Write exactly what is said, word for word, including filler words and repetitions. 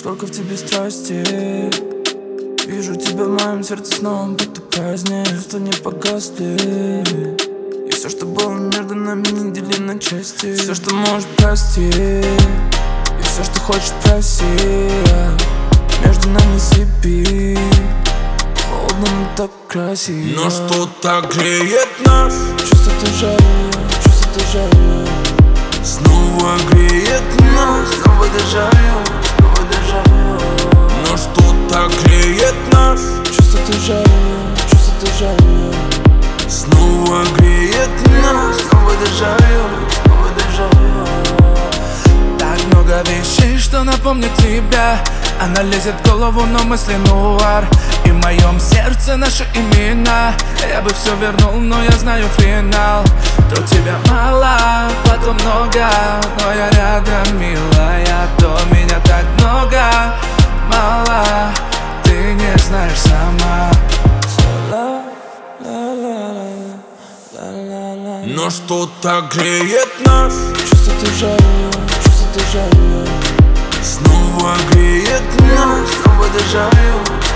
сколько в тебе страсти. Вижу тебя в моем сердце снова, будто праздник. Чувства не погасли, и все, что было между нами, не дели на части. Все, что можешь, прости, и все, что хочешь, проси. Между нами сыпи, холодно, но так красиво. Но что-то греет нас. Чувство дежавю, чувство дежавю. Снова греет нас. Снова дежавю, снова дежавю. Но что-то греет нас. Чувство дежавю, чувство дежавю. Снова греет нас. Снова дежавю, снова дежавю. Так много вещей, что напомнят тебя. Она лезет в голову, но мысли нуар. И в моем сердце наши имена. Я бы все вернул, но я знаю финал. То тебя мало, потом много, но я рядом, милая. То меня так много, мало, ты не знаешь сама. Но что-то греет нас. Чувство дежавю, чувство дежавю. Снова греет нас. Снова дежавю.